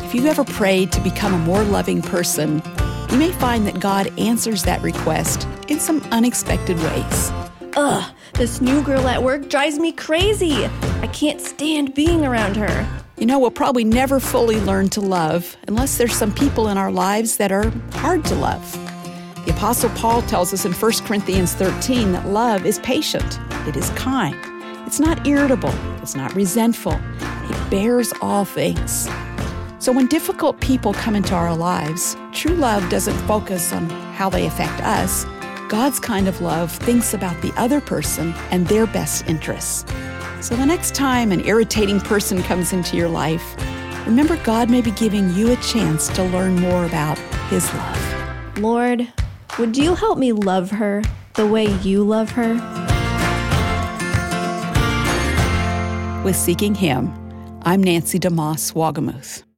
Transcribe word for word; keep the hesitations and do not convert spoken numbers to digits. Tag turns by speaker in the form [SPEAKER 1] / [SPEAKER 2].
[SPEAKER 1] If you've ever prayed to become a more loving person, you may find that God answers that request in some unexpected ways.
[SPEAKER 2] Ugh, this new girl at work drives me crazy. I can't stand being around her.
[SPEAKER 1] You know, we'll probably never fully learn to love unless there's some people in our lives that are hard to love. The Apostle Paul tells us in First Corinthians thirteen that love is patient, it is kind, it's not irritable, it's not resentful, it bears all things. So when difficult people come into our lives, true love doesn't focus on how they affect us. God's kind of love thinks about the other person and their best interests. So the next time an irritating person comes into your life, remember God may be giving you a chance to learn more about His love.
[SPEAKER 2] Lord, would you help me love her the way you love her?
[SPEAKER 1] With Seeking Him, I'm Nancy DeMoss Wagamuth.